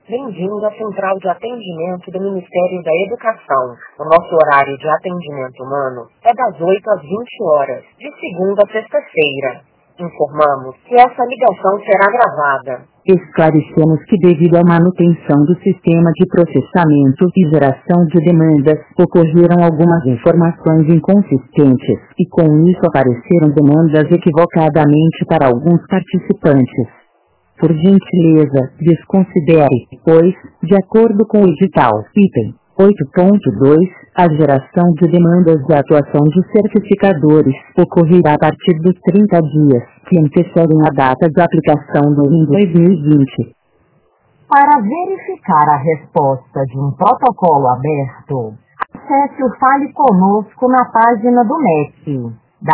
Bem-vindo à Central de Atendimento do Ministério da Educação. O nosso horário de atendimento humano é das 8 às 20 horas, de segunda a sexta-feira. Informamos que essa ligação será gravada. Esclarecemos que devido à manutenção do sistema de processamento e geração de demandas, ocorreram algumas informações inconsistentes, e com isso apareceram demandas equivocadamente para alguns participantes. Por gentileza, desconsidere, pois, de acordo com o edital, item 8.2, a geração de demandas de atuação de certificadores ocorrerá a partir dos 30 dias, que antecedem a data de aplicação do IN 2020. Para verificar a resposta de um protocolo aberto, acesse o Fale Conosco na página do MEC.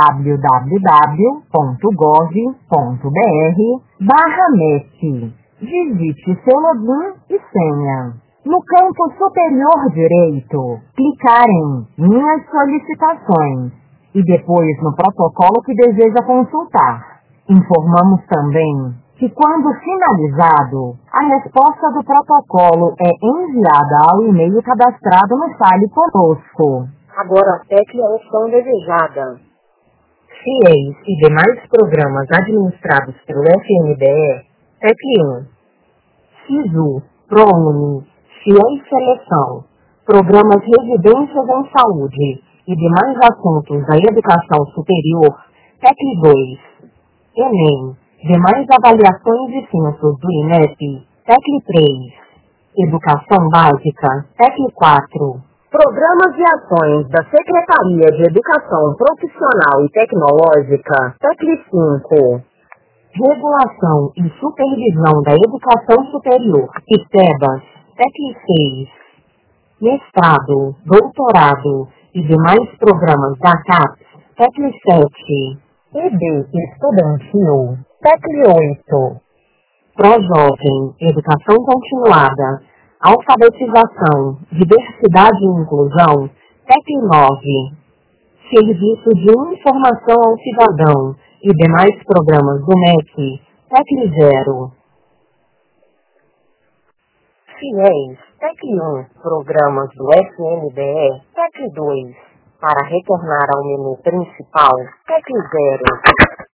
www.gov.br/MEC. Digite seu login e senha. No campo superior direito, clicar em Minhas solicitações e depois no protocolo que deseja consultar. Informamos também que quando finalizado, a resposta do protocolo é enviada ao e-mail cadastrado no Fale Conosco. Agora tecle a opção desejada. FIES e demais programas administrados pelo FNDE, tecle 1. SISU, ProUni, FIES Seleção, Programas Residências em Saúde e demais assuntos da educação superior, tecle 2. ENEM, demais avaliações e censos do INEP, tecle 3. Educação Básica, tecle 4. Programas e ações da Secretaria de Educação Profissional e Tecnológica, tecle 5. Regulação e Supervisão da Educação Superior, ITEBAS, tecle 6. Mestrado, doutorado e demais programas da CAPES, tecle 7. EB Estudantil, tecle 8. Projovem, Educação Continuada, Alfabetização, Diversidade e Inclusão, tecle 9. Serviço de Informação ao Cidadão e demais programas do MEC, tecle 0. FIES, tecle 1. Programas do FNDE, tecle 2. Para retornar ao menu principal, tecle 0.